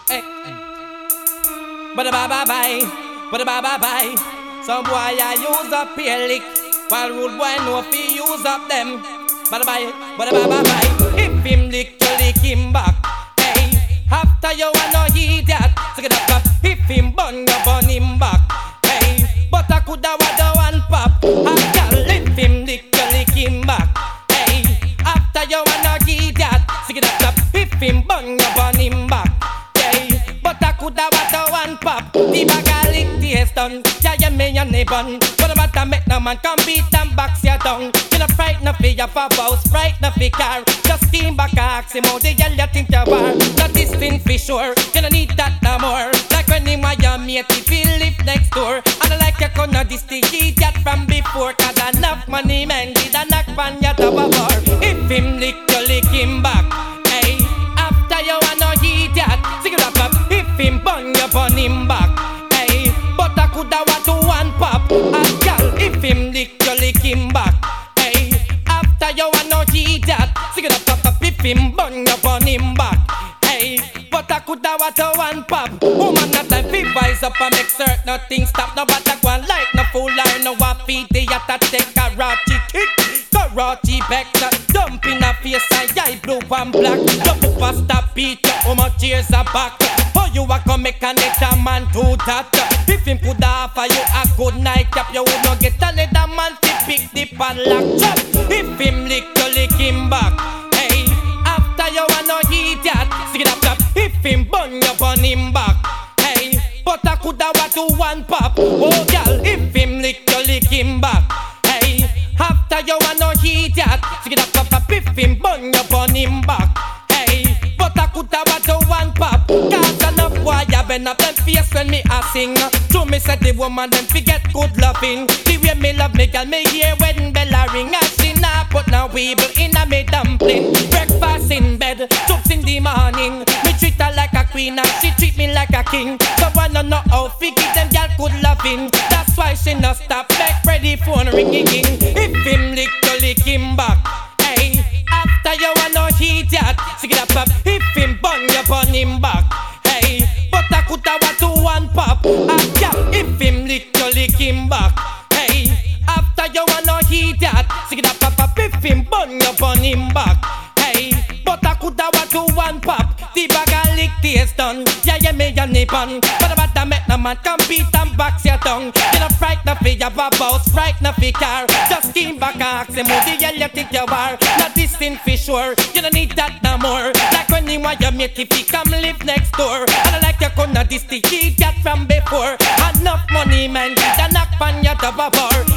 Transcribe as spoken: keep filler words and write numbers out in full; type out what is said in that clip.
Hey. But a bye bye bye, but a bye bye bye. Some boy I use up here lick, while rude boy know if he use up them. But a bye, but a bye bye bye. If him lick, you lick him back. Hey, after you wanna hear that, so get up, up. If him bun, you bun him back. Hey, but I coulda want the one pop. After if him lick, you lick him back. Hey, after you wanna hear that, so get up, up. If him bun, you bun him back. But I coulda want the one pop. The bag a lick taste done. Yeah, you me your neighbor. But about to make no man come beat and box you down. You no frightened for your pop house, frightened for car. Just steam back a ask him how the hell you think you are. Not this thing for sure. You don't need that no more. Like when him and your mate if he live next door. And I like you gonna this the idiot from before. Cause enough money man did a knock on your top of bar. If him lick you lick him back. Hey, after you wanna hear that, sing it up up. If him bun you bun him back. Hey, but I coulda want to one pop. And girl, if him lick you lick him back. Hey, after you wanna hear that, sing it up up up. If him bun you bun him back. Hey, but I coulda want to one pop. Woman not time fi rise up and make certain nothing stop. No but I go on like no fool or no a feed the yatta take karate kick. Karate back that dump in a face and eye blue and black. Jump up and stop beat you, how much years are back. Oh you a come make a leather man do that. If him coulda offer you a good night cap, you would not get a leather man to pick the pan lock chop. If him lick you lick him back. Hey, after you wanna hear that, sing it up top. If him bun you bun him back. Hey, but I coulda want to one pop. Oh girl, if him lick you lick him back. Hey, after you wanna hear that, sing it up top top. If him bun you bun him back. Hey, but I coulda want to one pop. Cause enough boy I been up them face when me a sing. To me say the woman them forget good loving. The way me love me girl me hear when bell a ring. And she nah put no weeble in a me dumpling. Breakfast in bed, soups in the morning. Me treat her like a queen and she treat me like a king. So wanna know how fi give them girl good loving. That's why she no stop make ready phone ringing. If him lick you lick him back. Hey, after you wanna hear that, sing it up up. If him bun you bun him back. Hey, but I coulda want to one pop. And yeah, if him lick you lick him back. Hey, after you wanna hear that, sing it up up up. If him bun you bun him back. Hey, but I coulda want to one pop. The bag a lick taste done. Yeah, yeah, me your nippon. But about to make no man come beat and box your tongue. You no frightened for your house, frightened for car. Just steam back and ask him who the hell you think you are. Not this thing for sure. You don't need that no more. Like when you want your mate if he come live next door. And I like you gonna this the idiot from before. Enough money man, did a knock on your top of bar.